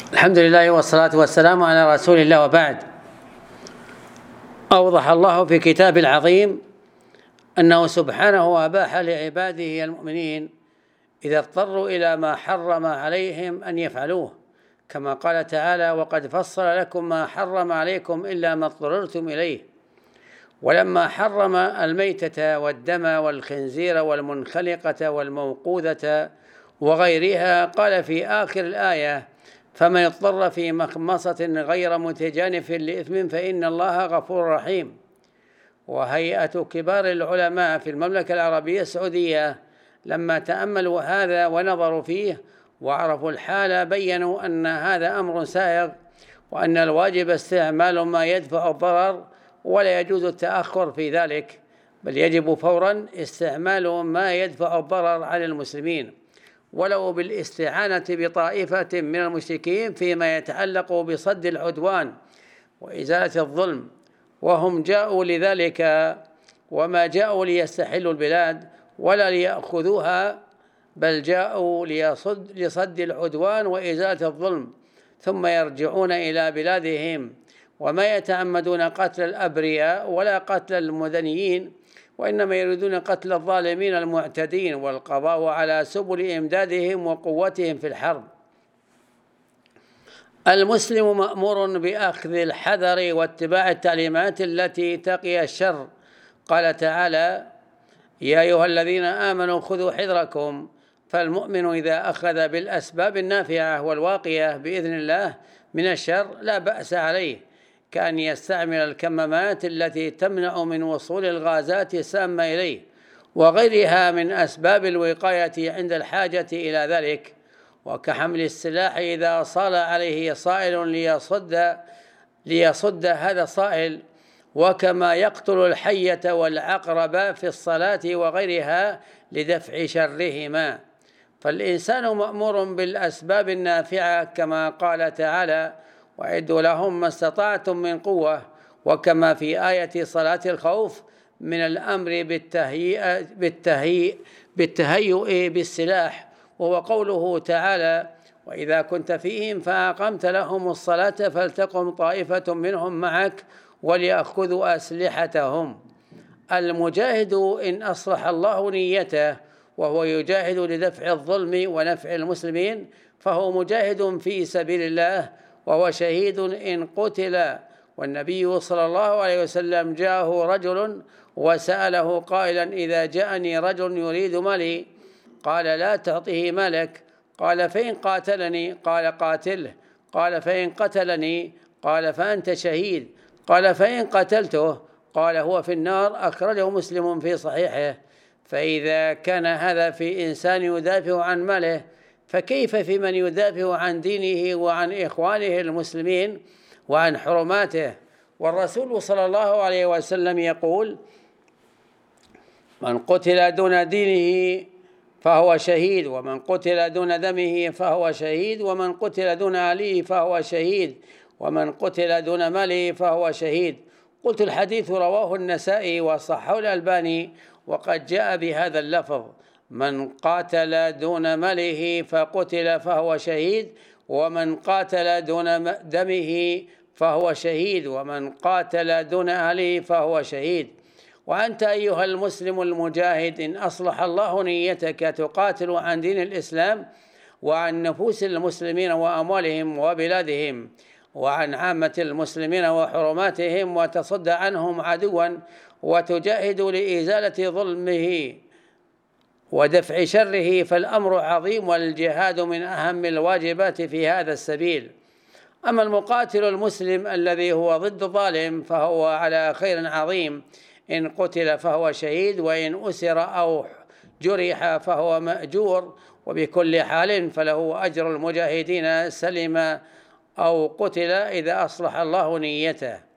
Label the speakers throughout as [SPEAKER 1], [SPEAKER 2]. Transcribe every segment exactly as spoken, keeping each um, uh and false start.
[SPEAKER 1] الحمد لله والصلاة والسلام على رسول الله، وبعد. أوضح الله في كتاب العظيم أنه سبحانه أباح لعباده المؤمنين إذا اضطروا إلى ما حرم عليهم أن يفعلوه، كما قال تعالى: وقد فصل لكم ما حرم عليكم إلا ما اضطررتم إليه. ولما حرم الميتة والدم والخنزير والمنخلقة والموقوذة وغيرها قال في آخر الآية: فمن اضطر في مخمصة غير متجانف لإثم فإن الله غفور رحيم. وهيئة كبار العلماء في المملكة العربية السعودية لما تأملوا هذا ونظروا فيه وعرفوا الحال بيّنوا أن هذا أمر سائغ، وأن الواجب استعمال ما يدفع الضرر ولا يجوز التأخر في ذلك، بل يجب فورا استعمال ما يدفع الضرر على المسلمين، ولو بالاستعانة بطائفة من المشركين فيما يتعلق بصد العدوان وإزالة الظلم، وهم جاءوا لذلك وما جاءوا ليستحلوا البلاد ولا ليأخذوها، بل جاءوا ليصد, لصد العدوان وإزالة الظلم، ثم يرجعون إلى بلادهم وما يتعمدون قتل الأبرياء ولا قتل المدنيين، وإنما يريدون قتل الظالمين المعتدين والقضاء على سبل إمدادهم وقوتهم في الحرب. المسلم مأمور بأخذ الحذر واتباع التعليمات التي تقي الشر. قال تعالى: يا أيها الذين آمنوا خذوا حذركم. فالمؤمن إذا أخذ بالأسباب النافعة والواقية بإذن الله من الشر لا بأس عليه، كأن يستعمل الكمامات التي تمنع من وصول الغازات السامة إليه وغيرها من أسباب الوقاية عند الحاجة إلى ذلك، وكحمل السلاح إذا صال عليه صائل ليصد, ليصد هذا الصائل، وكما يقتل الحية والعقرب في الصلاة وغيرها لدفع شرهما. فالإنسان مأمور بالأسباب النافعة كما قال تعالى: وأعدوا لهم ما استطعتم من قوة، وكما في آية صلاة الخوف من الأمر بالتهيئ بالتهيئ بالتهيؤ بالسلاح، وهو قوله تعالى: وإذا كنت فيهم فأقمت لهم الصلاة فلتقم طائفة منهم معك وليأخذوا أسلحتهم. المجاهد إن أصلح الله نيته وهو يجاهد لدفع الظلم ونفع المسلمين فهو مجاهد في سبيل الله وهو شهيد إن قتل. والنبي صلى الله عليه وسلم جاءه رجل وسأله قائلا: إذا جاءني رجل يريد مالي قال: لا تعطيه مالك. قال: فإن قاتلني؟ قال: قاتله. قال: فإن قتلني؟ قال: فأنت شهيد. قال: فإن قتلته؟ قال: هو في النار. أخرجه مسلم في صحيحه. فإذا كان هذا في إنسان يدافع عن ماله، فكيف في من يدافع عن دينه وعن إخوانه المسلمين وعن حرماته؟ والرسول صلى الله عليه وسلم يقول: من قتل دون دينه فهو شهيد، ومن قتل دون دمه فهو شهيد، ومن قتل دون أهله فهو شهيد، ومن قتل دون ماله فهو شهيد. قلت: الحديث رواه النسائي وصححه الألباني، وقد جاء بهذا اللفظ: من قاتل دون ماله فقتل فهو شهيد، ومن قاتل دون دمه فهو شهيد، ومن قاتل دون أهله فهو شهيد. وأنت أيها المسلم المجاهد إن أصلح الله نيتك تقاتل عن دين الإسلام وعن نفوس المسلمين وأموالهم وبلادهم وعن عامة المسلمين وحرماتهم، وتصد عنهم عدوا وتجاهد لإزالة ظلمه ودفع شره، فالأمر عظيم، والجهاد من أهم الواجبات في هذا السبيل. أما المقاتل المسلم الذي هو ضد الظالم فهو على خير عظيم، إن قتل فهو شهيد، وإن أسر أو جرح فهو مأجور، وبكل حال فله أجر المجاهدين سلم أو قتل إذا أصلح الله نيته.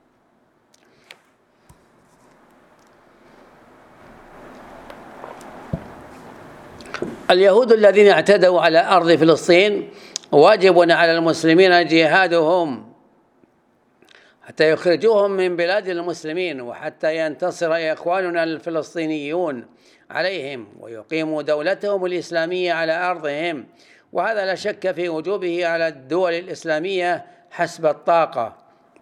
[SPEAKER 1] اليهود الذين اعتدوا على أرض فلسطين واجب على المسلمين جهادهم حتى يخرجوهم من بلاد المسلمين، وحتى ينتصر إخواننا الفلسطينيون عليهم ويقيموا دولتهم الإسلامية على أرضهم، وهذا لا شك في وجوبه على الدول الإسلامية حسب الطاقة.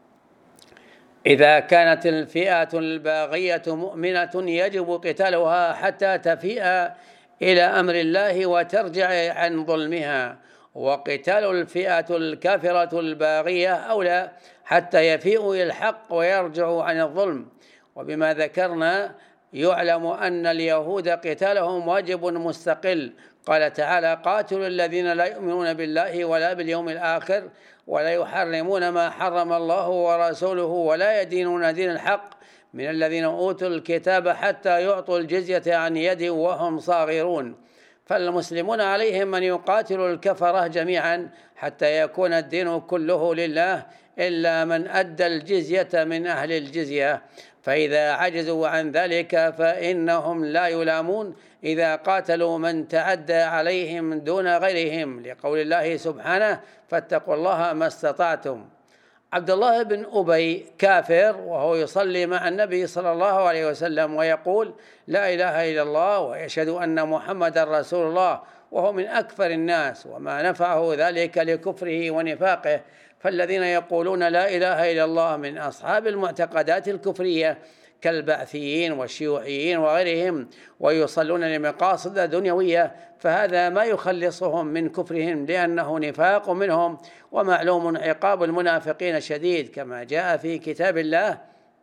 [SPEAKER 1] إذا كانت الفئة الباغية مؤمنة يجب قتالها حتى تفيء إلى أمر الله وترجع عن ظلمها، وقتال الفئة الكافرة الباغية أولى حتى يفيء إلى الحق ويرجع عن الظلم. وبما ذكرنا يعلم أن اليهود قتالهم واجب مستقل. قال تعالى: قاتلوا الذين لا يؤمنون بالله ولا باليوم الآخر ولا يحرمون ما حرم الله ورسوله ولا يدينون دين الحق من الذين أوتوا الكتاب حتى يعطوا الجزية عن يد وهم صاغرون. فالمسلمون عليهم أن يقاتلوا الكفرة جميعا حتى يكون الدين كله لله إلا من أدى الجزية من أهل الجزية، فإذا عجزوا عن ذلك فإنهم لا يلامون إذا قاتلوا من تعدى عليهم دون غيرهم، لقول الله سبحانه: فاتقوا الله ما استطعتم. عبد الله بن أبي كافر وهو يصلي مع النبي صلى الله عليه وسلم ويقول: لا إله إلا الله ويشهد أن محمدا رسول الله، وهو من أكفر الناس، وما نفعه ذلك لكفره ونفاقه. فالذين يقولون لا إله إلا الله من أصحاب المعتقدات الكفرية كالبعثيين والشيوعيين وغيرهم ويصلون لمقاصد دنيوية، فهذا ما يخلصهم من كفرهم لأنه نفاق منهم، ومعلوم عقاب المنافقين شديد، كما جاء في كتاب الله: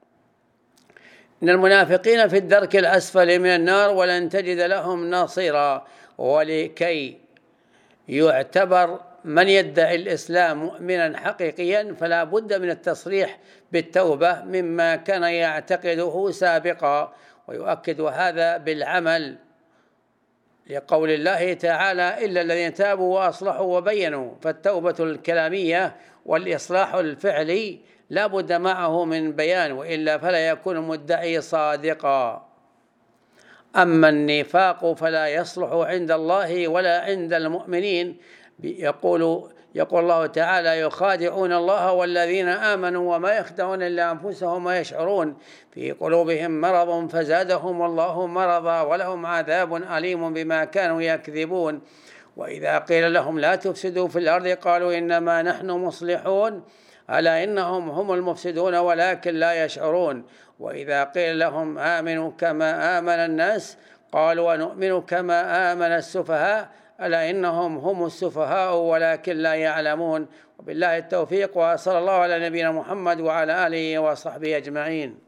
[SPEAKER 1] إن المنافقين في الدرك الأسفل من النار ولن تجد لهم ناصيرا. ولكي يعتبر من يدعي الإسلام مؤمنا حقيقيا فلا بد من التصريح بالتوبة مما كان يعتقده سابقا، ويؤكد هذا بالعمل لقول الله تعالى: إلا الذين تابوا وأصلحوا وبينوا. فالتوبة الكلامية والإصلاح الفعلي لا بد معه من بيان، وإلا فلا يكون المدعي صادقا. أما النفاق فلا يصلح عند الله ولا عند المؤمنين. يقول يقول الله تعالى: يخادعون الله والذين آمنوا وما يخدعون إلا أنفسهم ويشعرون في قلوبهم مرض فزادهم الله مرضا ولهم عذاب أليم بما كانوا يكذبون. وإذا قيل لهم لا تفسدوا في الأرض قالوا إنما نحن مصلحون ألا إنهم هم المفسدون ولكن لا يشعرون. وإذا قيل لهم آمنوا كما آمن الناس قالوا ونؤمن كما آمن السفهاء ألا إنهم هم السفهاء ولكن لا يعلمون. وبالله التوفيق، وصلى الله على نبينا محمد وعلى آله وصحبه أجمعين.